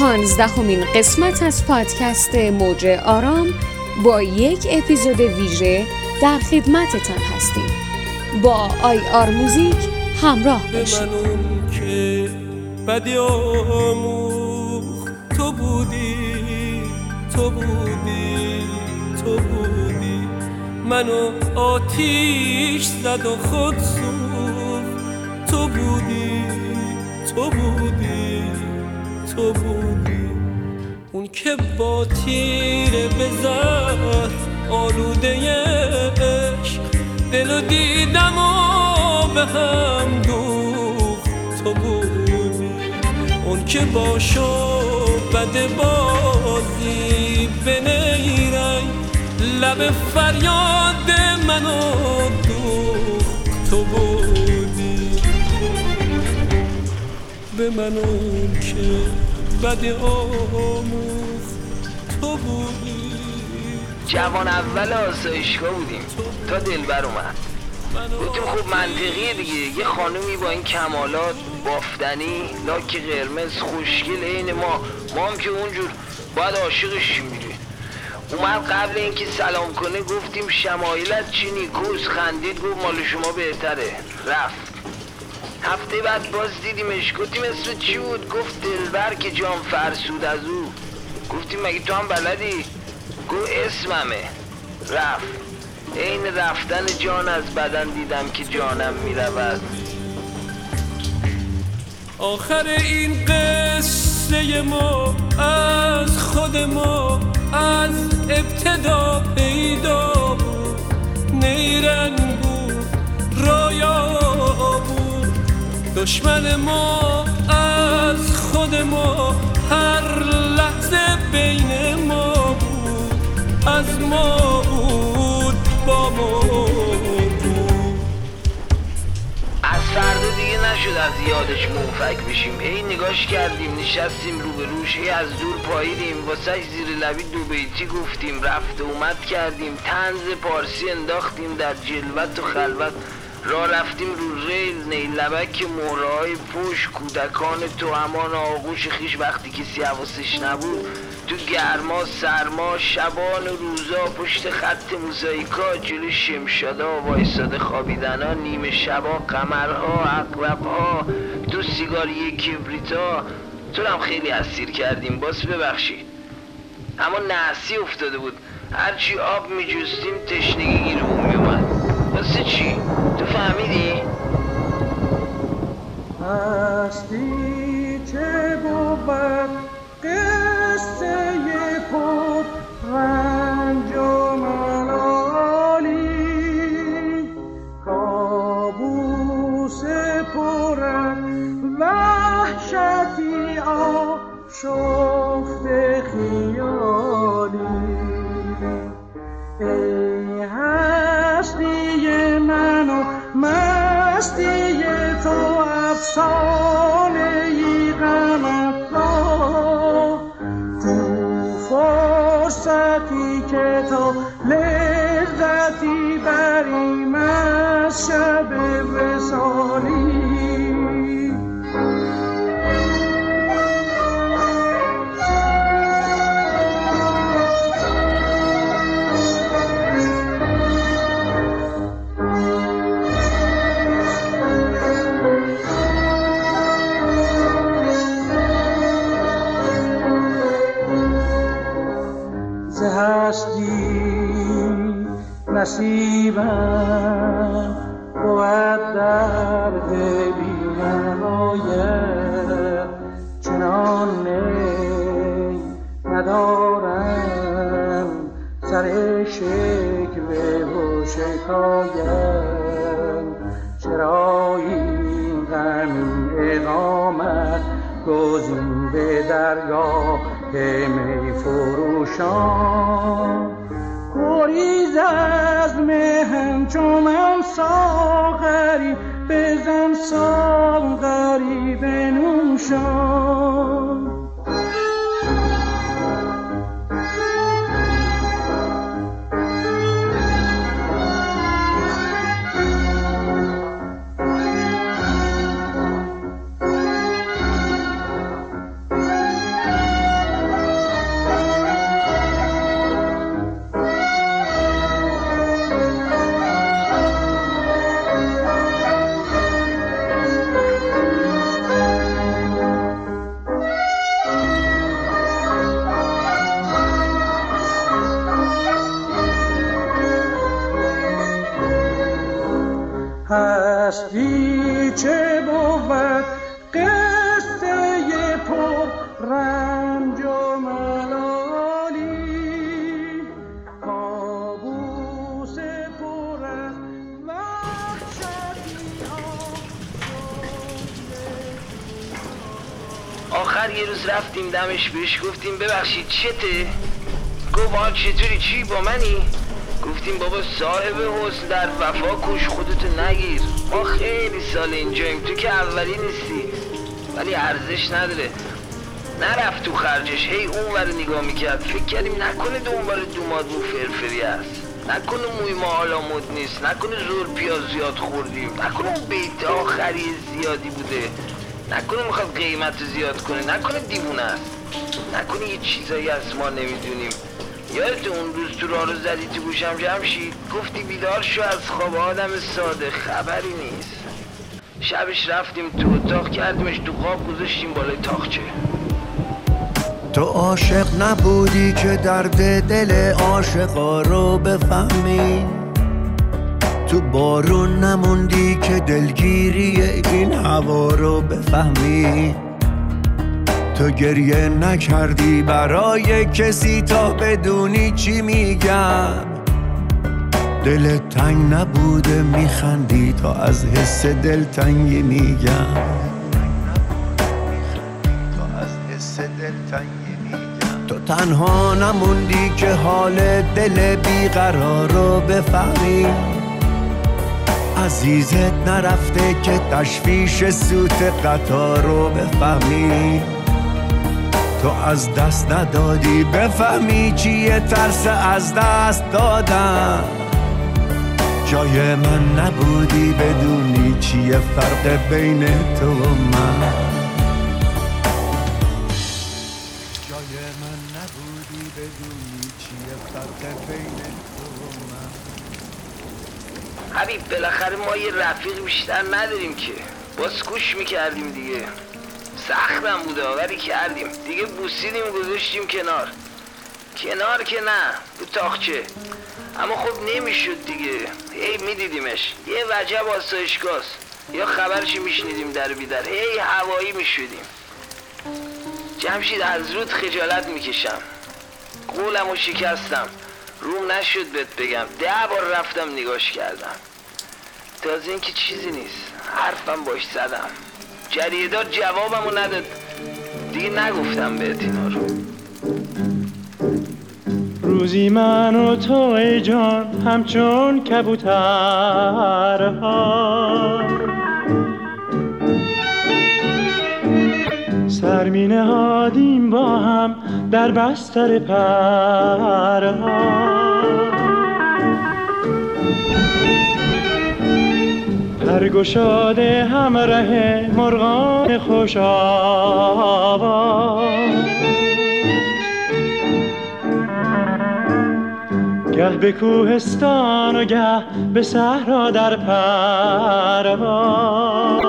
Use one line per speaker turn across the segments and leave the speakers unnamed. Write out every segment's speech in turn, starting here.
15مین قسمت از پادکست موج آرام با یک اپیزود ویژه در خدمتتان هستیم. با IR موزیک همراه باشید.
منم که بدی آموخ تو بودی منو آتیش زد و خود سوخت تو بودی اون که با تیره بزن آلوده عشق دلو دیدم و به هم دوخت تو بودی اون که با شعبد بازی به نیرنگ لب فریاد منو دوخت تو بودی به من اون که بدی آموخت تو بودی.
جوان اول آسایشگاه بودیم تا دلبر اومد. گفتیم خب منطقیه دیگه، یه خانومی با این کمالات بافتنی، لاک قرمز، خوشگل عین ما هم که اونجور باید عاشقش میری. اومد قبل اینکه سلام کنه گفتیم شمایلت چی نیکوست، خندید گفت مال شما بهتره، رفت. هفته بعد باز دیدیمش، گفتیم اسم چی بود؟ گفت دلبر که جام فرسود از او. گفتیم مگه تو هم بلدی؟ گفت اسممه، رفت. این رفتن جان از بدن دیدم که جانم میرود.
آخر این قصه ما از خود ما از ابتدا پیدا بود، نیرنگ بود رویا بود. دشمن ما از خود ما هر لحظه بین ما بود، از ما بود با ما بود.
از فردا دیگه نشد از یادش منفک بشیم. هی نگاش کردیم، نشستیم روبروش، هی از دور پاییدیم، واسه زیر لبی دو بیتی گفتیم، رفت و اومد کردیم، طنز پارسی انداختیم در جلوت و خلوت. راه رفتیم رو ریل، نیلبک مهره‌های پشت، کودکان تو همان آغوش خیش وقتی کسی حواسش نبود، تو گرما سرما شبان و روزا پشت خط موزاییکا، جلوی شمشادا وایساده خوابیدنا، نیمه شبا قمرها عقربها، تو سیگاری کبریتا. تو هم خیلی اسیر کردیم، باز ببخشید. اما نحسی افتاده بود، هرچی آب میجوستیم تشنگی گیرمون میومد. واسه چی؟ تو فهمیدی؟
هستی چه بود قصه پر رنج و ملالی، کابوس پر وحشتی آشفته خیالی. ای هستی من و مستی تو، افسانه ای غم افزا، تو فرصتی که تو لذتی بریم از شب وصالی. نصیبم بود درد بی‌نهایت، چنان نی ندارم سر شکوه و شکایت. چرا این غم اقامت گزین به درگاه می فروشان، گریز از مهم چون من ساغری، بزن ساغری بنوشان. هستی چه بود قصه پر رنج و ملالی کابوس پر از وحشتی
آخر یه روز رفتیم دمش بهش گفتیم ببخشید چته؟ گفت چطوری چی با منی؟ گفتیم بابا صاحب حسن در وفا کش خودتو نگیر، ما خیلی سال اینجاییم، تو که اولی نیستی، ولی ارزش نداره. نرفت تو خرجش، هی اون ور نگاه میکرد، فکر کردیم نکنه دنبال دوماد مو فرفری است، نکنه موی ما حالا مد نیست، نکنه زور پیاز زیاد خوردیم، نکنه اون بیت آخری زیادی بوده، نکنه میخواد قیمت زیاد کنه، نکنه دیوونه است، نکنه یه چیزایی از ما نمیدونیم. یادت اون روز تو راه رو زدی تو گوشم جمشید، گفتی بیدار شو از خواب آدم ساده، خبری نیست. شبش رفتیم تو اتاق کردیمش تو خواب گذاشتیم بالای تاقچه.
تو عاشق نبودی که درد دل عاشقا رو بفهمی، تو بارون نموندی که دلگیری این هوا رو بفهمی، تو گریه نکردی برای کسی تا بدونی چی میگم، دلت تنگ نبوده میخندی تا از حس دلتنگی میگم، تو تنها نموندی که حال دل بیقرار رو بفهمی، عزیزت نرفته که تشویش سوت قطار رو بفهمی، تو از دست ندادی بفهمی چیه ترس از دست دادن، جای من نبودی بدونی چیه فرق بین تو و من، جای من نبودی بدونی چیه فرق بین تو و من.
حبیب بالاخره ما یه رفیق بیشتر نداریم که، باز کوش میکردیم دیگه، سختم بوده ولی کردیم دیگه، بوسیدیم گذاشتیم کنار که نه رو تاقچه، اما خب نمیشد دیگه، هی میدیدیمش، یه وجب آسایشگاست، یا خبرشی میشنیدیم در بیدر، هی هوایی میشدیم. جمشید از رود خجالت میکشم، قولمو شکستم، روم نشد بهت بگم، 10 بار رفتم نگاش کردم، تازه این که چیزی نیست، حرفم باش زدم، جریدار جوابمو نداد، دیگه نگفتم بهت اینا رو.
روزی من و تو ای جان همچون کبوترها، سر می نهادیم با هم در بستر پرها، پرگشاده همراه مرغان خوش آواز، گه به کوهستان و گه به صحرا در پرواز،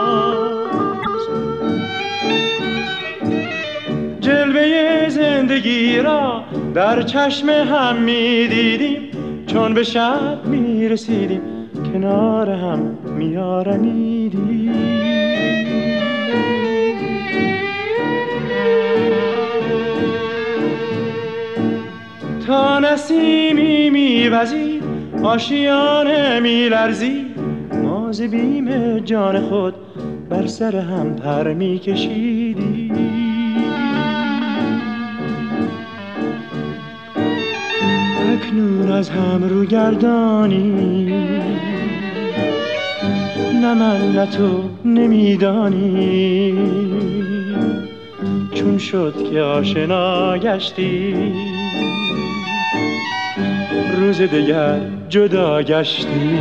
جلوه زندگی را در چشم هم می دیدیم، چون به شب می رسیدیم کنار هم می آرمیدیم. تا نسیمی می وزید آشیانه می لرزید، ما ز بیم جان خود بر سر هم پر می کشیدیم. اکنون از هم رو گردانی، نه من نه تو نمیدانی، چون شد که آشنا گشتی روز دیگر جدا گشتی.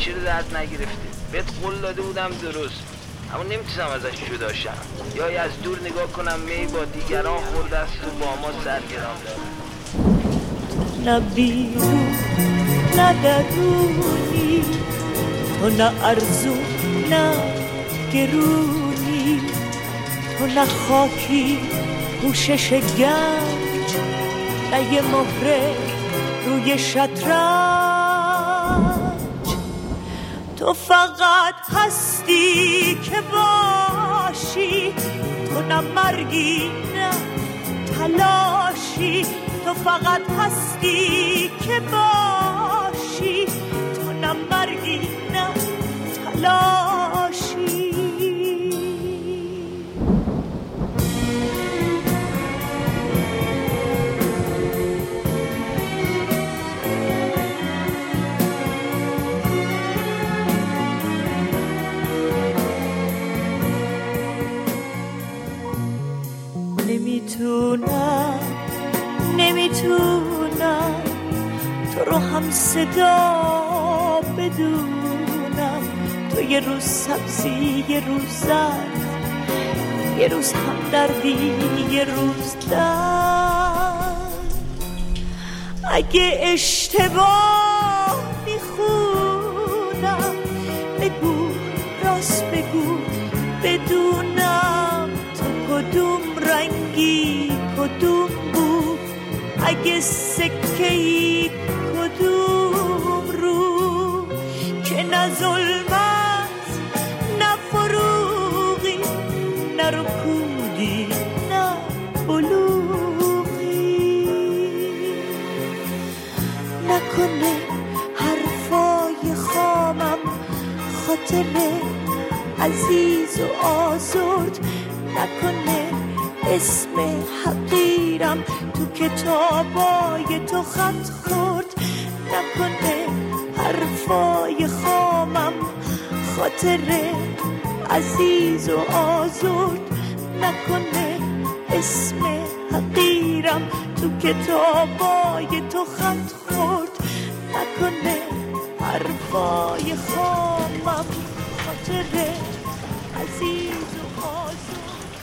چرا درد نگرفته؟ بهت قول داده بودم درست، اما نمیتونم ازش جدا شم. یا از دور نگاه کنم می با دیگران خورده است و با ما سرگرام داره.
نه بیرون نه درونی، تو نه ارزو نه گرونی، تو نه خاکی پوشش گنج، نه یه مهره روی شطرنج. تو فقط هستی که باشی، تو نه مرگی نه تلاشی. تو فقط هستی که باشی، تو نه مرگی نه تلاشی. نمیتونم تو رو هم صدا بدونم. تو یه روز سبزی یه روز زرد، یه روز هم دردی یه روز درد. اگه اشتباه میخونم بگو، راست بگو بدونم تو کدوم رنگی کدوم بود. اگه سکه‌ای کدوم رو، که نه ظلمت نه فروغی نه رکودی نه بلوغی. نکنه حرفای خامم خاطر عزیز و آزرد، نکنه اسم حقیرم تو کتابای تو خط خورد. نکنه حرفای خامم خاطر عزیز و آزرد، نکنه اسم حقیرم تو کتابای تو خط خورد. نکنه حرفای خامم خاطر عزیز و آزرد.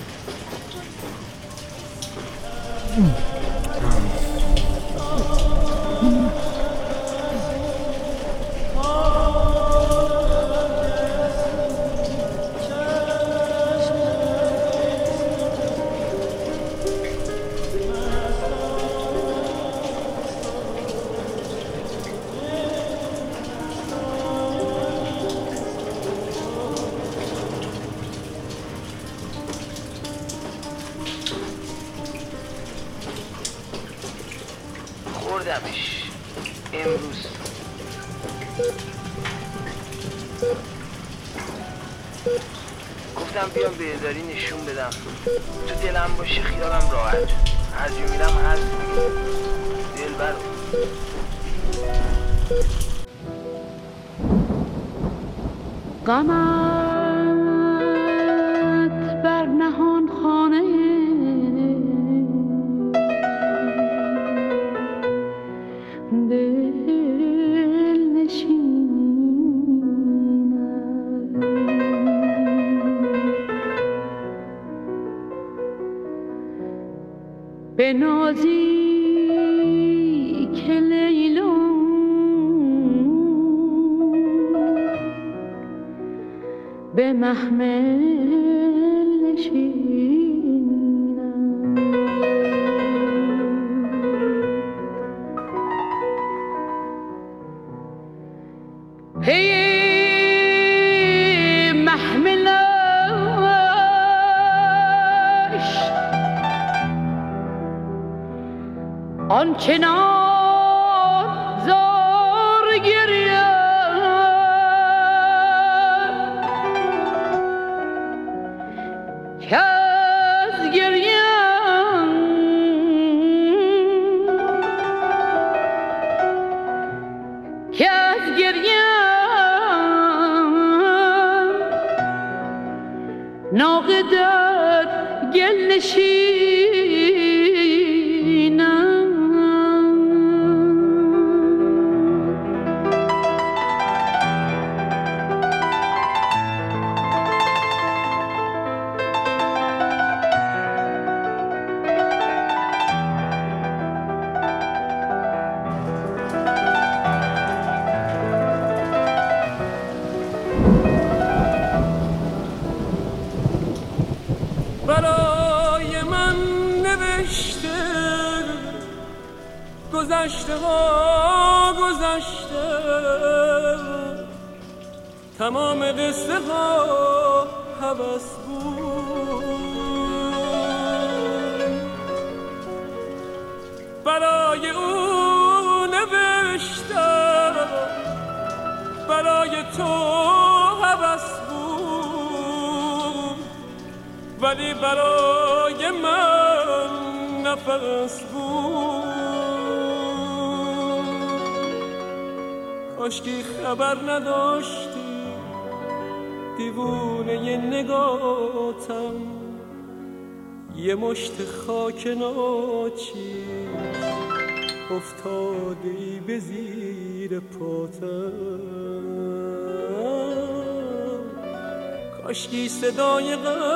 خوردمش امروز. گفتم بیام به اداری نشون بدم، تو دلم باشه خیالم راحت. هر جا میرم هست میگه دل بر
غمت بر نهان خانه دل نشیند. به نازی که لیلا به محمل نشیند. پی محملش آنچنان زار گریم که از گریم ناقدت گل نشینم.
گذشته ها گذشته، تمام قصه ها هوس بود. برای او نوشتم، برای تو هوس بود، ولی برای من نفس بود. کاشکی خبر نداشتی دیوونه ی نگاتم، یه مشت خاک ناچیز افتادی به زیر پاتم. کاشکی صدای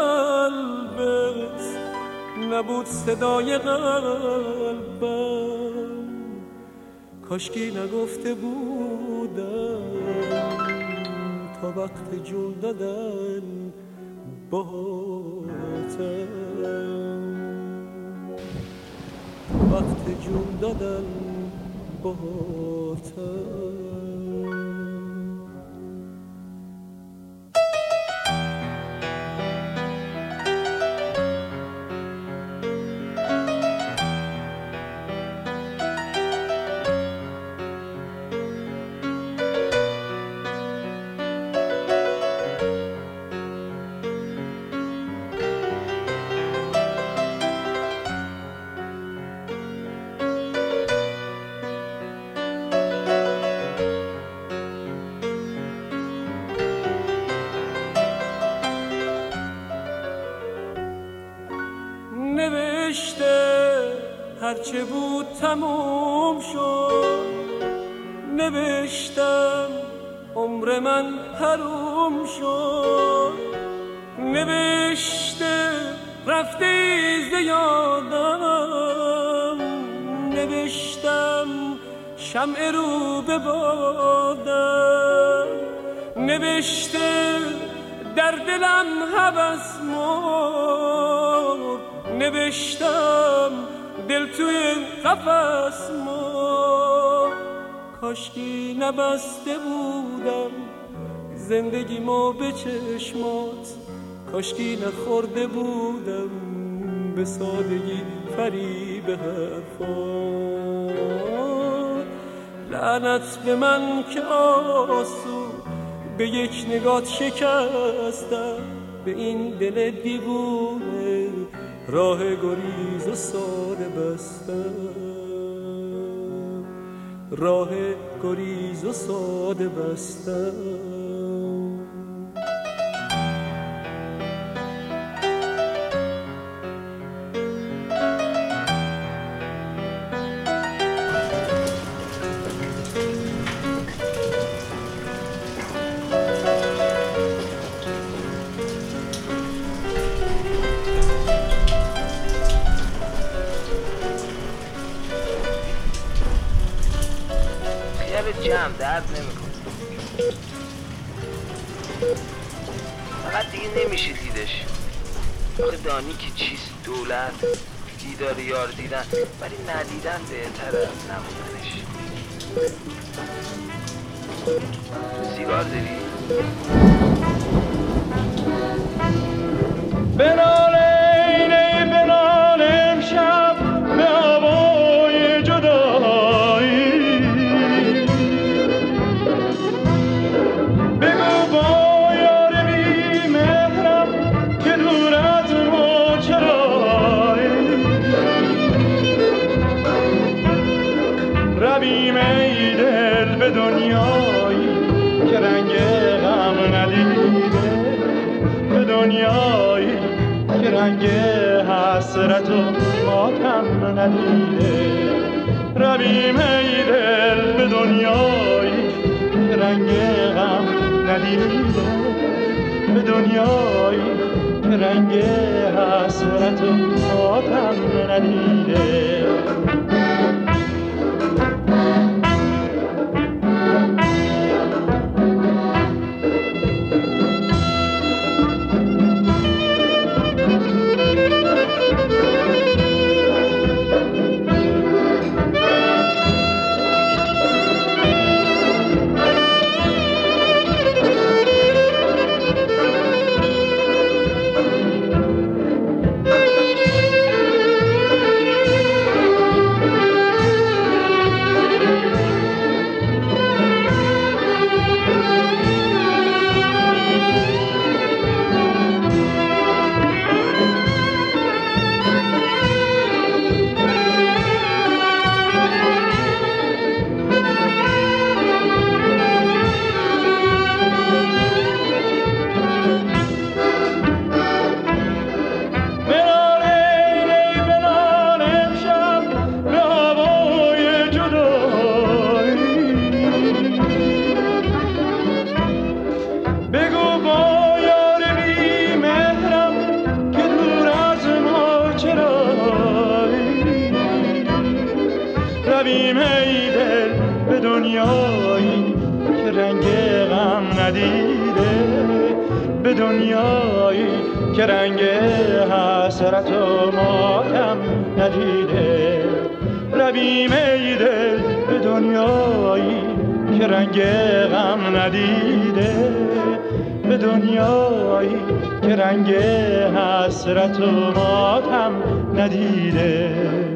قلبت نبود صدای قلبم، کاشکی نگفته بودم تا وقت جون دادن باهاتم، وقت جون دادن باهاتم. هرچه بود تموم شد، نوشتم عمر من حروم شد، نوشته رفته ز یادم، نوشتم شمع رو به بادم، نوشته در دلم هوس مرد، نوشتم دل توی قفس ما. کاشکی نبسته بودم زندگیمو به چشمات، کاشکی نخورده بودم به سادگی فریب حرفات. لعنت به من که آسو به یک نگات شکستم، به این دل دیوونه راه گریز و ساده بستم، راه گریز و ساده بستم.
جمع درد نمیکنه، فقط دیگه نمیشه دیدش. آخه دانی که چیست دولت، دیدار یار دیدن، ولی ندیدن بهتر از نبودنش. سیگار داری؟
بناله بناله امشب به هوای جدایی، بگو با یار بی مهرم که دور از ما چرایی، رویم ای دل به دنیایی که رنگ غم ندیده، به دنیایی که رنگ حسرت و ماتم ندیده. رویم ای دل به دنیایی که رنگ غم ندیده، به دنیایی که رنگ حسرت و ماتم ندیده. دنیایی که رنگ غم ندیده، به دنیایی که رنگ حسرت و ماتم ندیده. رویم ای دل به دنیایی که رنگ غم ندیده، به دنیایی که رنگ حسرت و ماتم ندیده.